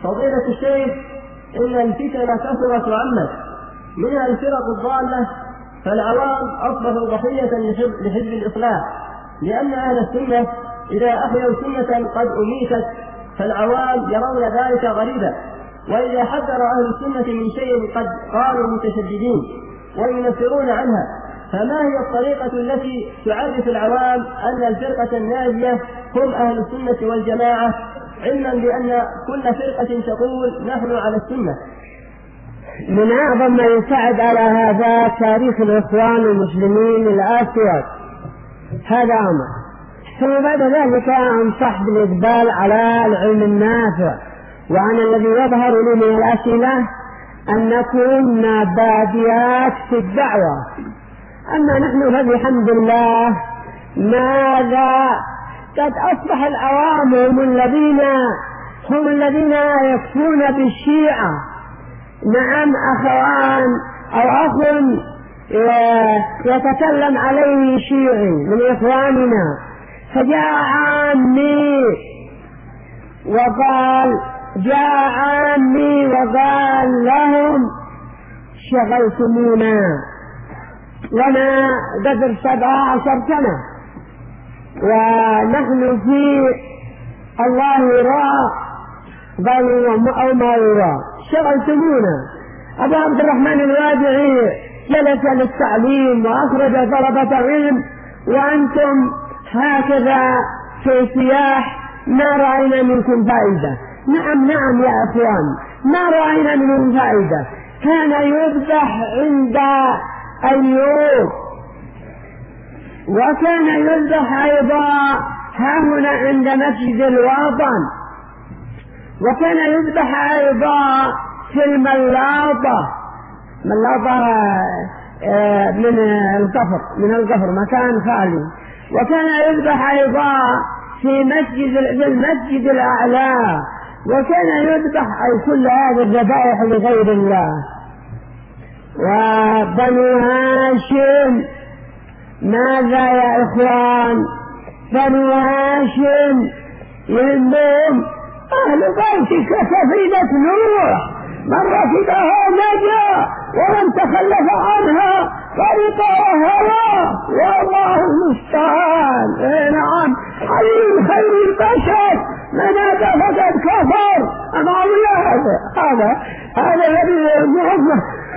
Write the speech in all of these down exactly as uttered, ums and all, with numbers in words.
فضيلة الشيخ، إن الفتن كثرت وعمت، منها الفرق الضالة، فالعوام أصبحوا ضحية لحزب الإصلاح، لأن أهل السنة إذا أحيوا سنة قد أميتت فالعوام يرون ذلك غريبا، وإذا حذر أهل السنة من شيء قد قالوا متشددين وينفرون عنها. فما هي الطريقة التي تعرف العوام أن الفرقة الناجية هم أهل السنة والجماعة، علما بأن كل فرقة تقول نحن على السنة؟ من أعظم ما يساعد على هذا تاريخ الإخوان المسلمين الأسود، هذا أمر. ثم بعد ذلك أنصح بالإقبال على العلم النافع، وأن الذي يظهر لي من الأسئلة أن نكون باديات في الدعوة. أما نحن فبحمد الله ماذا قد أصبح العوام هم الذين هم الذين يكفون بالشيعة. نعم، أخوان أو أخ يتكلم عليه شيعي من إخواننا فجاء عامي وقال جاء عامي وقال لهم شغلتمونا لنا قدر سبعة عشر سنة ونحن في الله يرى قالوا أو ما يرى، شغلتمونا. أبو عبد الرحمن الوادعي جلس للتعليم وأخرج طلبة علم، وأنتم هكذا في سياح ما رأينا منكم فائدة. نعم نعم يا أخوان، ما رأينا منكم فائدة. كان يذبح عند أيوب، وكان يذبح أيضا هنا عند مسجد الوطن، وكان يذبح أيضا في الملاطة، ملاطة من القفر من القفر مكان خالي، وكان يذبح أيضا في مسجد في المسجد الأعلى، وكان يذبح أي كل هذه الذبائح لغير الله. وبنو هاشم ماذا يا إخوان؟ بنو هاشم يهمهم أهل بيتك كسفينة نوح، من ركبها نجا ومن تخلف عنها طريق وهوى، والله المستعان. إيه نعم، حليم خير البشر من هذا فقد كفر. أمام هذا هذا هذا الذي محمد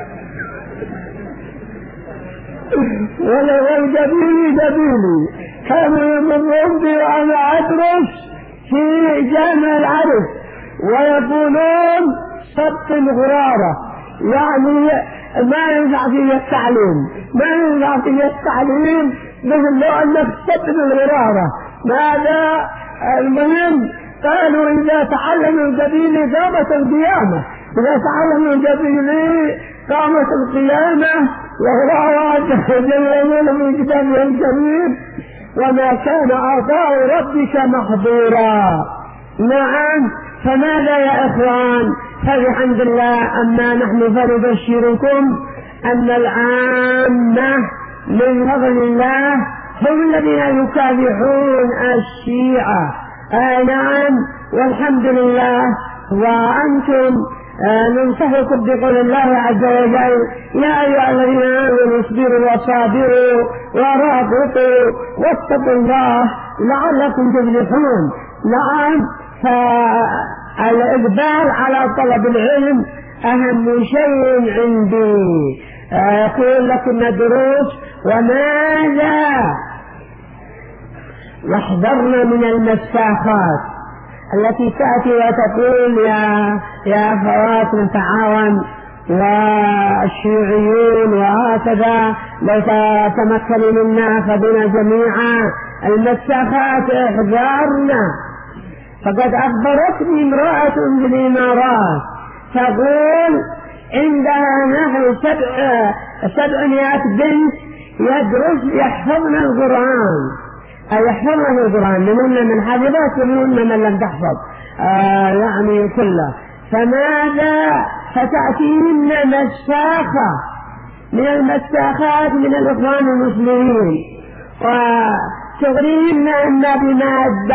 ولو دبيلي دبيلي كانوا يمرون بي وأنا أدرس في جامع العرب ويقولون سبط الغرارة، يعني ما ينفع فيه التعليم، ما ينفع فيه التعليم مثل لو أنك سبط الغرارة. ماذا المهم؟ قالوا إذا تعلموا الجبيل قامت القيامة، إذا تعلموا الجبيل قامت القيامة. والله عز وجل يقول في كتابه الكريم وما كان عطاء ربك محظورا. نعم، فماذا يا إخوان؟ فبحمد الله. أما نحن فنبشركم أن العامة من فضل الله هم الذين يكافحون الشيعة. آه نعم، والحمد لله. وأنتم آه ننصحكم بقول الله عز وجل يا أيها الذين آمنوا اصبروا وصابروا ورابطوا واتقوا الله لعلكم تفلحون. نعم، فالإقبال على طلب العلم أهم شيء عندي. أقول لكم دروس وماذا واحذرنا من المساخات التي تأتي وتقول يا يا أخوات نتعاون والشيوعيون وهكذا لو تمكنوا منا فبنا جميعا. المساخات احذرنا. فقد أخبرتني امرأة في الإمارات تقول عندها نحو سبع سبعمائة بنت يدرس يحفظن القرآن، أي يحفظن القرآن، منهن من حفظت ومنهن من لم تحفظ آه يعني كله. فماذا؟ فتأتيهن مساخة من المساخات من الإخوان المسلمين وتغريهن إما بمادة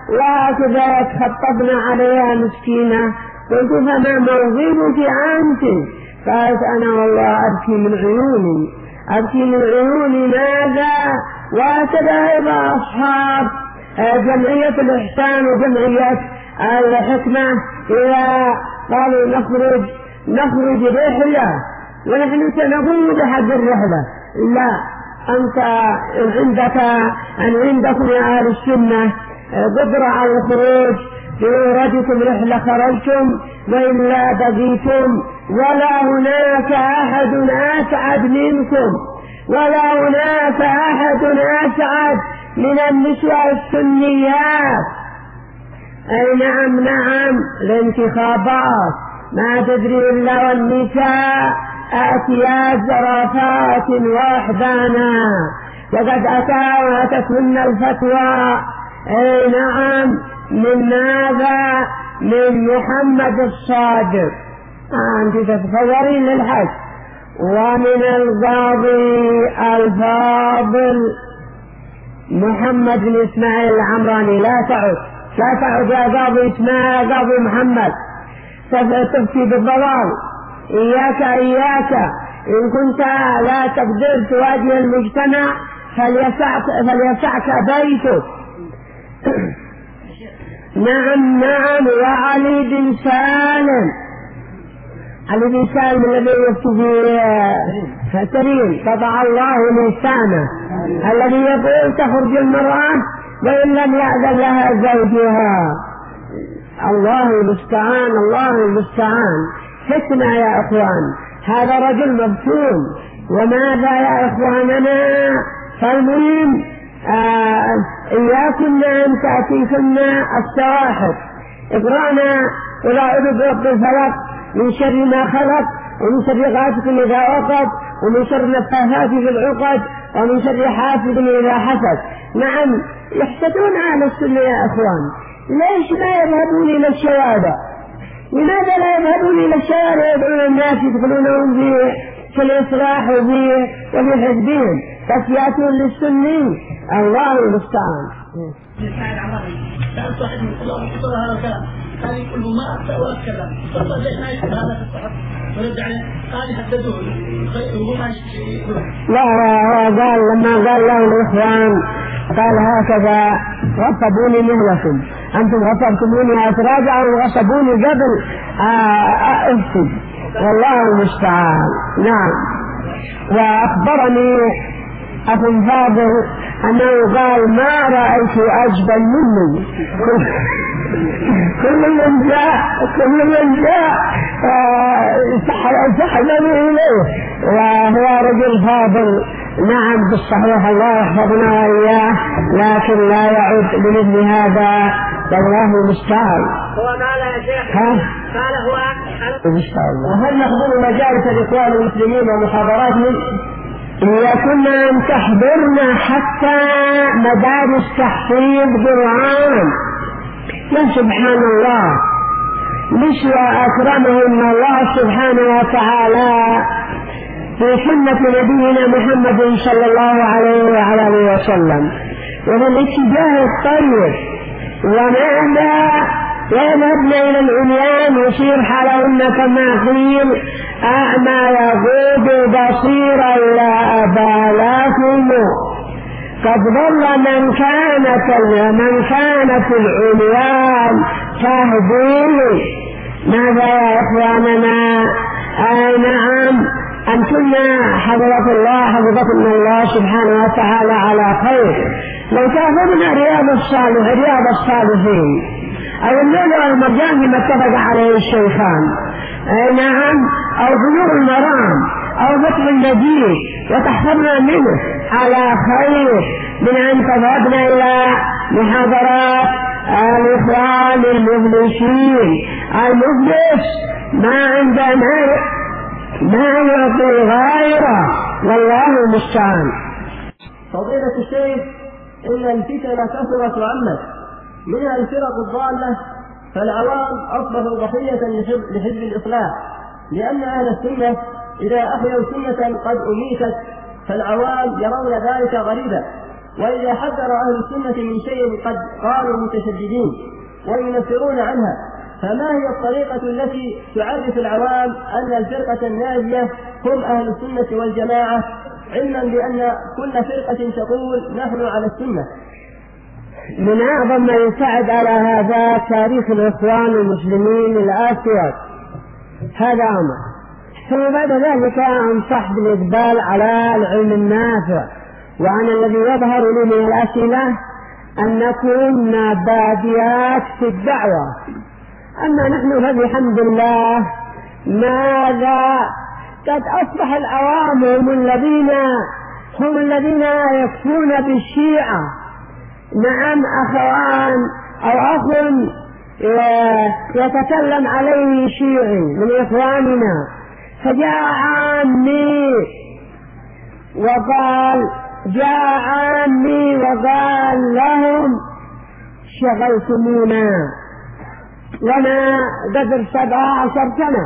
وكذا يتخطبن عليها مسكينة. قلت فما موظفك أنت؟ قالت أنا والله أبكي من عيوني أبكي من عيوني ماذا؟ وهكذا أيضا أصحاب جمعية الإحسان وجمعية الحكمة إذا قالوا نخرج نخرج رحلة ونحن سنقوم بحق الرحلة، لا أنت عندك أن عندكم يا أهل السنة قدرة على الخروج، في أردتم رحلة خرجتم وإلا بقيتم، ولا هناك أحد أسعد منكم ولا هناك أحد أسعد من النسوة السنيات. أي نعم نعم الانتخابات ما تدري إلا والنساء آتيات زرافات وأحزانا، وقد أتى وأتتهن الفتوى أي نعم من ماذا؟ من محمد الصادق أنت تتصورين للحج، ومن القاضي الفاضل محمد بن إسماعيل العمراني. لا تعد لا تعد يا قاضي إسماعيل يا قاضي محمد تفتي بالضلال. إياك إياك إن كنت لا تقدر تواجه المجتمع فليسعك, فليسعك بيتك. نعم نعم. وعلي بن سالم علي بن سالم الذي يكتب في ترين قطع الله لسانه، الذي يقول تخرج المرأة وإن لم يأذن لها زوجها. الله المستعان الله المستعان. فتنة يا إخوان، هذا رجل مفتون. وماذا يا إخواننا؟ فالمهم آه إياكن أن تأتيكن السواحل. اقرأنا إلى عدد رب الفلق من شر ما خلق ومن شر غاسق إذا وقب ومن شر النفاثات في العقد ومن شر حاسد إذا حسد. نعم يحسدون أهل السنة يا إخوان. ليش لا يذهبون إلى الشوارع؟ لماذا لا يذهبون إلى الشوارع يدعون الناس يدخلونهم في الإصلاح وفي حزبهم، بس يأتون للسنين. الله المستعان. سعد عمراني سألت واحد من الله وصل هذا الكلام قال لي كله ما أفتى وأتكلم فقال ليش ما يكتب هذا في الصحف ورد عليه قال يحددوه وهو ما يقول. لا هو قال لما قال له الإخوان قال هكذا غصبوني مهلكم، أنتم غصبتموني أتراجعوا وغصبوني قبل أفسد. والله المستعان. نعم. وأخبرني أخو فاضل أنه قال ما رأيت أجبل مني. كل من جاء كل من جاء سحبني إليه، وهو رجل فاضل. نعم بالصحيح الله يحفظنا وإياه، لكن لا يعود بمثل هذا. والله المستعان. هو قال يا شيخ قال هو إن شاء الله. وهل نحضر مجالس الإخوان المسلمين ومحاضراتهم؟ يكن أن تحضرنا حتى مدارس تحفيظ قرآن. يا سبحان الله، مش وأكرمهم الله سبحانه وتعالى في سنة نبينا محمد صلى الله عليه وعلى آله وسلم وفي الاتجاه الطيب. وماذا يذهبن إلى العميان يصير حالهن كما قيل أعمى يغوض بصيرا لا أبا لكم. قد ضل من كانت من كانت العميان تهديه. ماذا يا إخواننا؟ آه نعم أنتنا حفظكم الله حفظكم الله سبحانه وتعالى على خير. لو تأخذنا رياض الصالح رياض الصالحين أو الليل والمرجان بما اتفق عليه الشيخان، نعم، أو بلوغ المرام أو فتح المجيد وتحفظنا منه على خير من أن تذهبنا إلى محاضرات الإخوان المفلسين. المفلس ما عنده ما يعطي غيره. والله المستعان. فضيلة الشيخ، إن الفتن كثرت وعمت، منها الفرق الضالة، فالعوام أصبحوا ضحية لحزب الإصلاح، لأن أهل السنة إذا أحيوا سنة قد أميتت فالعوام يرون ذلك غريبا، وإذا حذر أهل السنة من شيء قد قالوا متشددين وينفرون عنها، فما هي الطريقة التي تعرف العوام أن الفرقة الناجية هم أهل السنة والجماعة، علما بأن كل فرقة تقول نحن على السنة؟ من أعظم ما يساعد على هذا تاريخ الإخوان المسلمين الأسود، هذا أمر. ثم بعد ذلك أنصح بالإقبال على العلم النافع. وأنا الذي يظهر لي من الأسئلة أن نكون باديات في الدعوة، أما نحن فبحمد الله ماذا قد أصبح العوام هم الذين هم الذين يكفون بالشيعة. نعم أخوان أو أخ يتكلم عليه شيعي من إخواننا فجاء عامي وقال جاء عامي وقال لهم شغلتمونا لنا قدر سبعة عشر سنة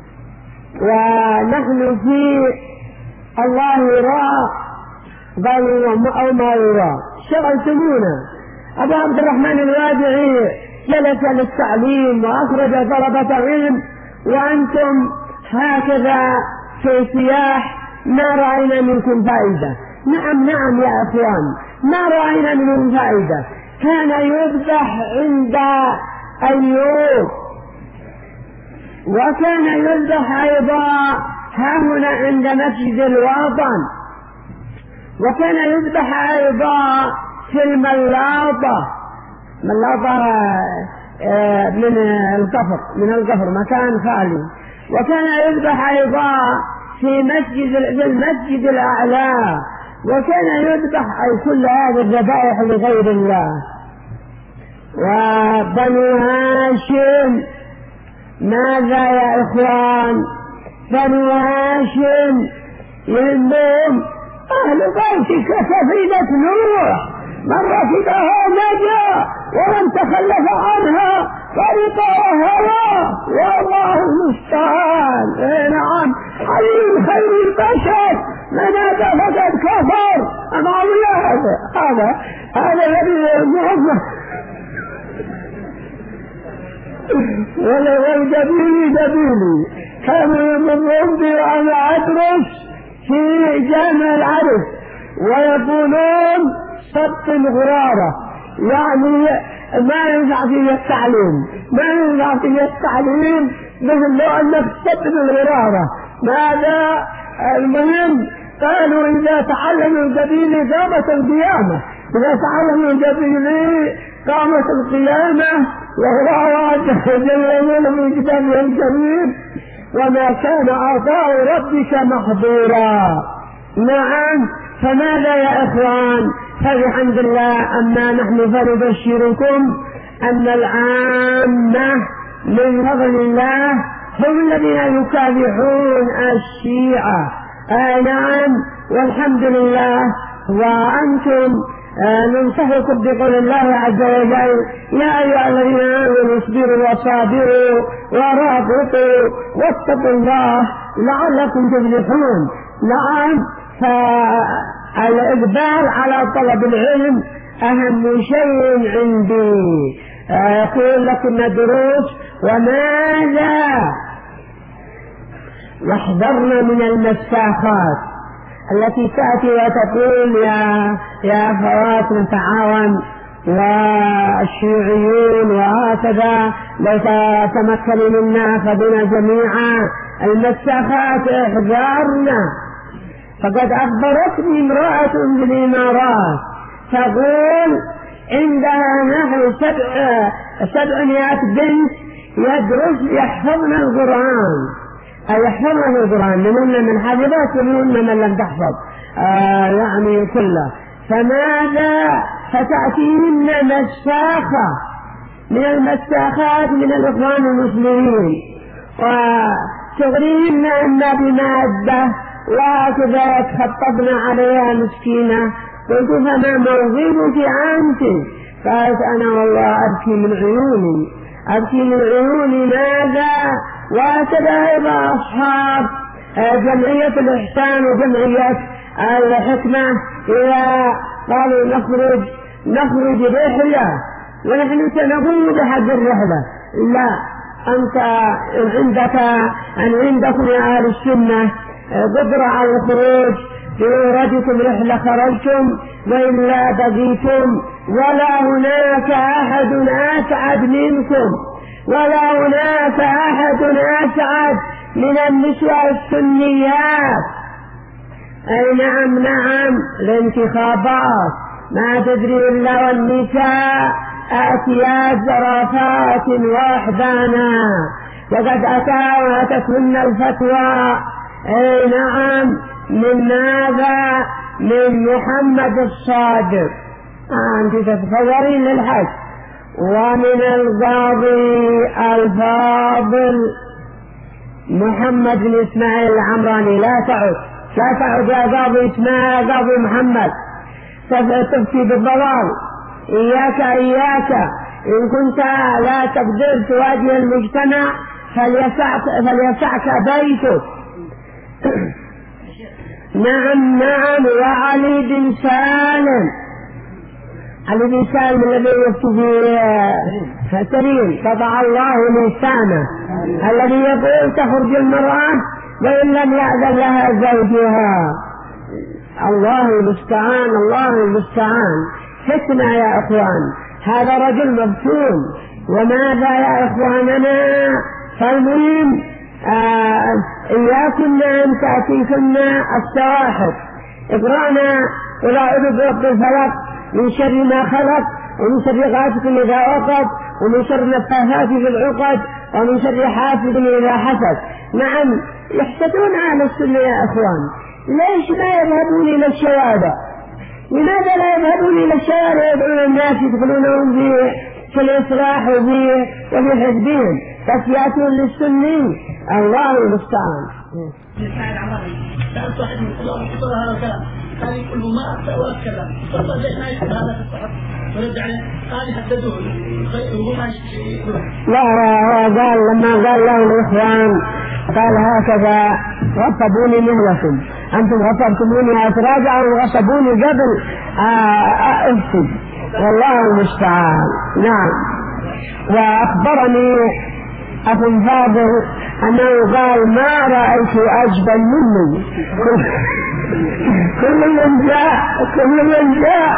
ونحن في الله يرى قالوا أو ما يرى شغلتمونا. أبو عبد الرحمن الوادعي جلس للتعليم وأخرج طلبة علم وأنتم هكذا في سياح ما رأينا منكم فائدة. نعم نعم يا أخوان ما رأينا منكم فائدة. كان يذبح عند أيوب وكان يذبح أيضا هنا عند مسجد الوطن وكان يذبح أيضا في الملاطة ملاطة من القفر من القفر مكان خالي وكان يذبح أيضا في مسجد في المسجد الأعلى وكان يذبح أي كل هذه الذبائح لغير الله. وبنو هاشم ماذا يا إخوان؟ بنو هاشم يهمهم أهل بيتك سفينة نوح من ركبها نجا ومن تخلف عنها طريقه هوى والله المستعان. نعم حليم خير البشر من هذا فقد كفر. معاوية هذا هذا هذا الذي محمد والجبيلي جبيلي كانوا يمرون بي وأنا أدرس في جامع العرب ويقولون سبط الغرارة يعني ما ينفع فيه التعليم ما ينفع فيه التعليم مثل لو أنك سبط الغرارة. ماذا المهم قالوا إذا تعلموا الجبيلي قامت القيامة إذا تعلموا الجبيلي قامت القيامة والله عز وجل يقول في كتابه الكريم وما كان عطاء ربك محظورا. نعم فماذا يا إخوان؟ فبحمد الله أما نحن فنبشركم أن العامة من فضل الله هم الذين يكافحون الشيعة. آه نعم والحمد لله. وأنتم آه ننصحكم بقول الله عز وجل يا أيها الذين آمنوا اصبروا وصابروا ورابطوا واتقوا الله لعلكم تفلحون. نعم فالإقبال على طلب العلم أهم شيء عندي. أقول لكم دروس وماذا واحذرنا من المساخات التي تأتي وتقول يا يا أخوات نتعاون والشيوعيون وهكذا لو تمكنوا منا فبنا جميعا. المساخات احذرنا. فقد أخبرتني امرأة في الإمارات تقول عندها نحو سبع سبعمائة بنت يدرس يحفظن القرآن أي يحفظن القرآن منهن من حفظت ومنهن من لم تحفظ آه يعني كله. فماذا فتأتيهن مساخة من المساخات من الإخوان المسلمين وتغريهن أن بمادة وهكذا يتخطبن عليها مسكينة. قلت فما موظفك أنت؟ قالت أنا والله أبكي من عيوني أبكي من عيوني. ماذا؟ وهكذا أيضا أصحاب جمعية الإحسان وجمعية الحكمة إذا قالوا نخرج نخرج رحلة ونحن سنقوم بحق الرحلة. لا، أنت عندك أن عندكم يا أهل السنة قدرة على الخروج، في أردتم رحلة خرجتم وإلا بقيتم، ولا هناك أحد أسعد منكم، ولا هناك أحد أسعد من النسوة السنيات. أي نعم نعم، الانتخابات ما تدري إلا والنساء آتيات زرافات وأحزانا، وقد أتى وأتتهن الفتوى. أي نعم، من ماذا؟ من محمد الصادق، أنت تتصورين للحج، ومن القاضي الفاضل محمد بن إسماعيل العمراني. لا تعد لا تعد يا قاضي إسماعيل يا قاضي محمد تفتي بالضلال. إياك إياك، إن كنت لا تقدر تواجه المجتمع فليسعك, فليسعك بيتك. نعم نعم، وعلي بن سالم، علي بن سالم الذي يفتي فترين قطع الله لسانه، الذي يقول تخرج المرأة وإن لم يأذن لها زوجها. الله المستعان، الله المستعان. فتنة يا إخوان، هذا رجل مفتون. وماذا يا إخواننا؟ فالمهم آه إياكن أن تأتيكن السواحل. اقرأنا إلى عدد رب الفلق من شر ما خلق، ومن شر غاسق إذا وقب، ومن شر النفاثات في العقد، ومن شر حاسد إذا حسد. نعم، يحسدون أهل السنة يا إخوان. ليش ما يذهبون إلى الشوارع؟ لماذا لا يذهبون إلى الشوارع يدعون الناس يدخلونهم في الإصلاح وفي حزبهم، بس يأتون للسنين. الله المستعان. الإسماعيل العمراني سألت واحد من الطلاب وقصر هذا الكلام، قال لي كل ما أفتى وأتكلم، فقال ليش ما يكتب هذا في الصحف؟ ورد عليه قال يهددوه وهو ما يشتري. لا، هو قال لما قال له الإخوان قال هكذا غصبوني مهلكم، أنتم غصبتموني أتراجع وغصبوني قبل أفسد. والله المستعان. نعم. وأخبرني أخو فاضل أنه قال ما رأيت أجبل مني. كل من جاء كل من جاء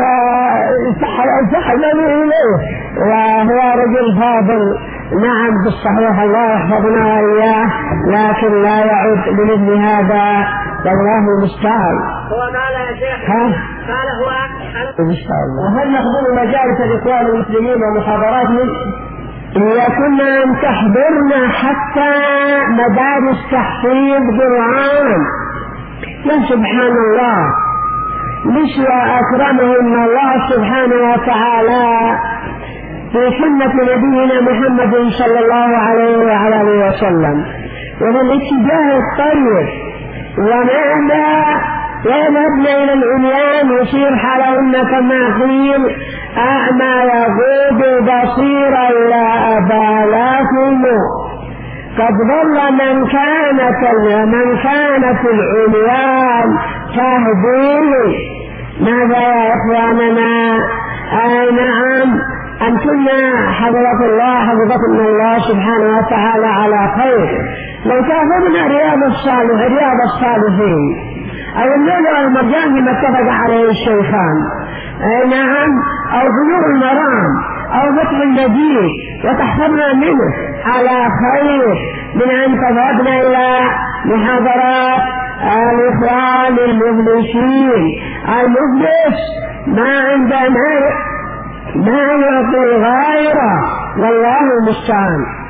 سحبني إليه، وهو رجل فاضل. نعم بالصحيح، الله يحفظنا وإياه، لكن لا يعود بمثل هذا. والله المستعان. هو قال يا شيخ، قال هو إن شاء الله. وهل نحضر مجالس الإخوان المسلمين ومحاضراتهم؟ إياكن أن تحضرنا حتى مدارس تحفيظ قرآن. يا سبحان الله، مش وأكرمهم الله سبحانه وتعالى في سنة نبينا محمد صلى الله عليه وعلى آله وسلم، وفي الاتجاه الطيب. وماذا يذهبن إلى العميان يصير حالهن كما قيل أعمى يغوض بصيرا لا أبا لكم. قد ضل من كانت من كانت العميان تهديه. ماذا يا إخواننا؟ آه نعم، أنتنا حضرة الله حفظكم الله سبحانه وتعالى على خير. لو تأخذنا رياض الصالح رياض الصالحين أو اللؤلؤ والمرجان بما اتفق عليه الشيخان، نعم، أو بلوغ المرام أو فتح المجيد، وتحفظنا منه على خير من أن تذهبنا إلى محاضرات الإخوان المفلسين. المفلس ما عنده ما يعطي غيره، والله المستعان.